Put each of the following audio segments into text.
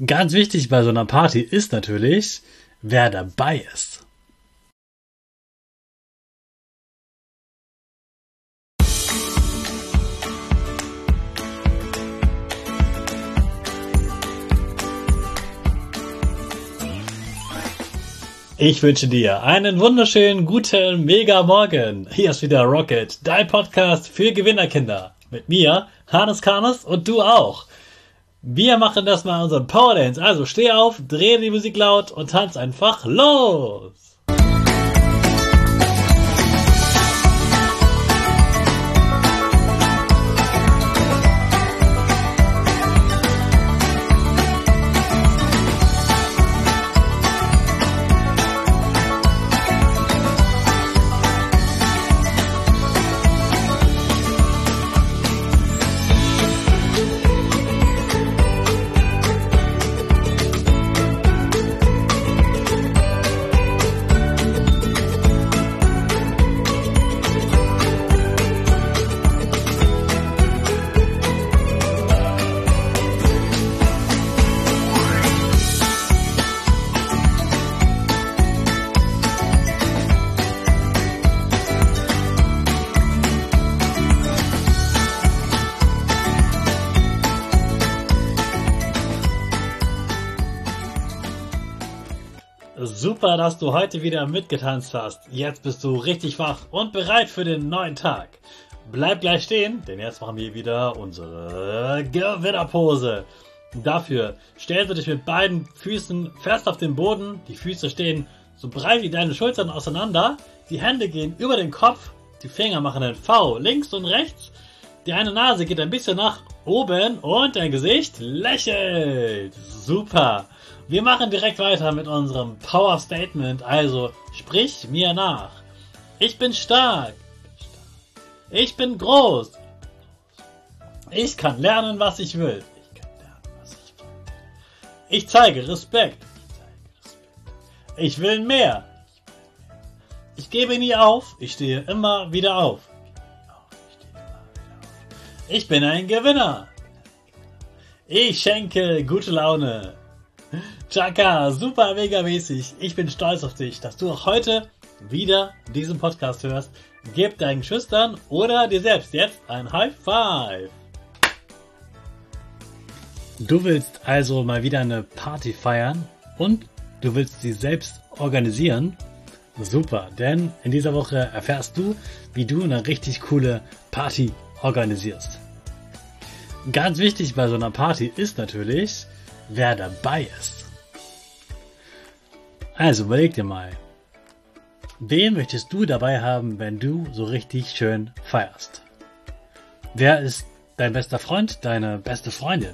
Ganz wichtig bei so einer Party ist natürlich, wer dabei ist. Ich wünsche dir einen wunderschönen, guten, mega Morgen. Hier ist wieder Rocket, dein Podcast für Gewinnerkinder. Mit mir, Hannes Karnes und du auch. Wir machen das mal unseren Power Dance. Also steh auf, dreh die Musik laut und tanz einfach los. Super, dass du heute wieder mitgetanzt hast. Jetzt bist du richtig wach und bereit für den neuen Tag. Bleib gleich stehen, denn jetzt machen wir wieder unsere Gewinnerpose. Dafür stellst du dich mit beiden Füßen fest auf den Boden. Die Füße stehen so breit wie deine Schultern auseinander. Die Hände gehen über den Kopf. Die Finger machen ein V links und rechts. Die eine Nase geht ein bisschen nach oben und dein Gesicht lächelt. Super. Wir machen direkt weiter mit unserem Power Statement, also sprich mir nach. Ich bin stark. Ich bin groß. Ich kann lernen, was ich will. Ich zeige Respekt. Ich will mehr. Ich gebe nie auf. Ich stehe immer wieder auf. Ich bin ein Gewinner. Ich schenke gute Laune. Chaka, super mega mäßig. Ich bin stolz auf dich, dass du auch heute wieder diesen Podcast hörst. Gib deinen Schüchtern oder dir selbst jetzt ein High Five. Du willst also mal wieder eine Party feiern und du willst sie selbst organisieren. Super, denn in dieser Woche erfährst du, wie du eine richtig coole Party organisierst. Ganz wichtig bei so einer Party ist natürlich, wer dabei ist. Also überleg dir mal, wen möchtest du dabei haben, wenn du so richtig schön feierst? Wer ist dein bester Freund, deine beste Freundin?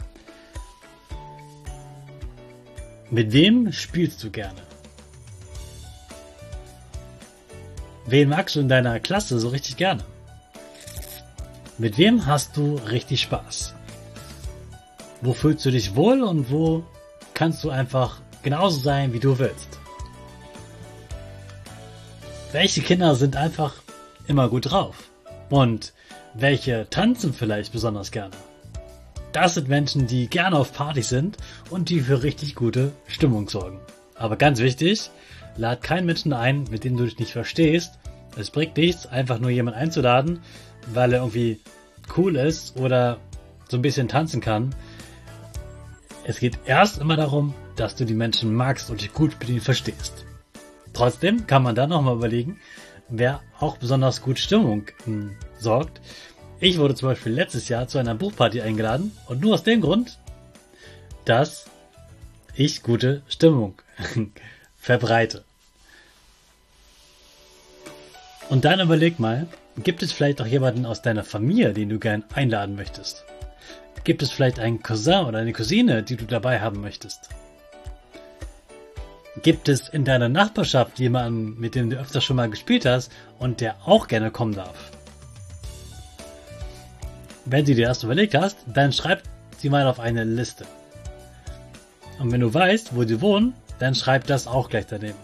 Mit wem spielst du gerne? Wen magst du in deiner Klasse so richtig gerne? Mit wem hast du richtig Spaß? Wo fühlst du dich wohl und wo kannst du einfach genauso sein, wie du willst? Welche Kinder sind einfach immer gut drauf? Und welche tanzen vielleicht besonders gerne? Das sind Menschen, die gerne auf Partys sind und die für richtig gute Stimmung sorgen. Aber ganz wichtig, lad keinen Menschen ein, mit dem du dich nicht verstehst. Es bringt nichts, einfach nur jemanden einzuladen, weil er irgendwie cool ist oder so ein bisschen tanzen kann. Es geht erst immer darum, dass du die Menschen magst und dich gut mit ihnen verstehst. Trotzdem kann man dann nochmal überlegen, wer auch besonders gut Stimmung sorgt. Ich wurde zum Beispiel letztes Jahr zu einer Buchparty eingeladen und nur aus dem Grund, dass ich gute Stimmung verbreite. Und dann überleg mal, gibt es vielleicht auch jemanden aus deiner Familie, den du gern einladen möchtest? Gibt es vielleicht einen Cousin oder eine Cousine, die du dabei haben möchtest? Gibt es in deiner Nachbarschaft jemanden, mit dem du öfter schon mal gespielt hast und der auch gerne kommen darf? Wenn du dir das überlegt hast, dann schreib sie mal auf eine Liste. Und wenn du weißt, wo sie wohnen, dann schreib das auch gleich daneben.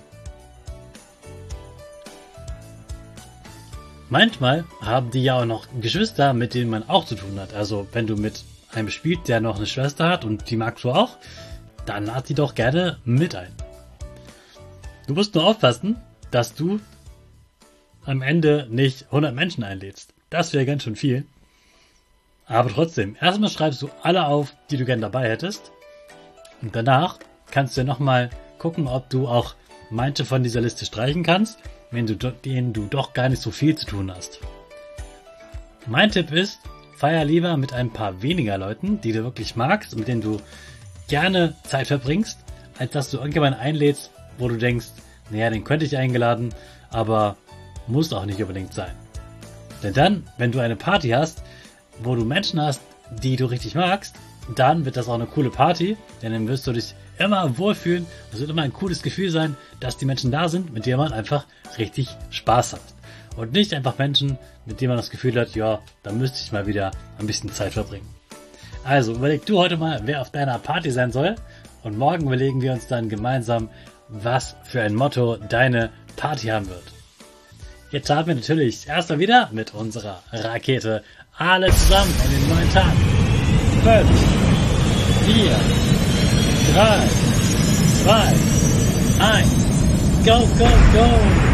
Manchmal haben die ja auch noch Geschwister, mit denen man auch zu tun hat. Also wenn du mit einen bespielt, der noch eine Schwester hat und die magst du auch, dann lad die doch gerne mit ein. Du musst nur aufpassen, dass du am Ende nicht 100 Menschen einlädst. Das wäre ganz schön viel. Aber trotzdem, erstmal schreibst du alle auf, die du gerne dabei hättest. Und danach kannst du ja nochmal gucken, ob du auch manche von dieser Liste streichen kannst, denen du doch gar nicht so viel zu tun hast. Mein Tipp ist, feier lieber mit ein paar weniger Leuten, die du wirklich magst und mit denen du gerne Zeit verbringst, als dass du irgendjemanden einlädst, wo du denkst, naja, den könnte ich eingeladen, aber muss auch nicht unbedingt sein. Denn dann, wenn du eine Party hast, wo du Menschen hast, die du richtig magst, dann wird das auch eine coole Party, denn dann wirst du dich immer wohlfühlen. Es wird immer ein cooles Gefühl sein, dass die Menschen da sind, mit denen man einfach richtig Spaß hat. Und nicht einfach Menschen, mit denen man das Gefühl hat, ja, da müsste ich mal wieder ein bisschen Zeit verbringen. Also überleg du heute mal, wer auf deiner Party sein soll. Und morgen überlegen wir uns dann gemeinsam, was für ein Motto deine Party haben wird. Jetzt starten wir natürlich erst mal wieder mit unserer Rakete. Alle zusammen in den neuen Tag. 5, 4, 3, 2, 1. Go, go, go!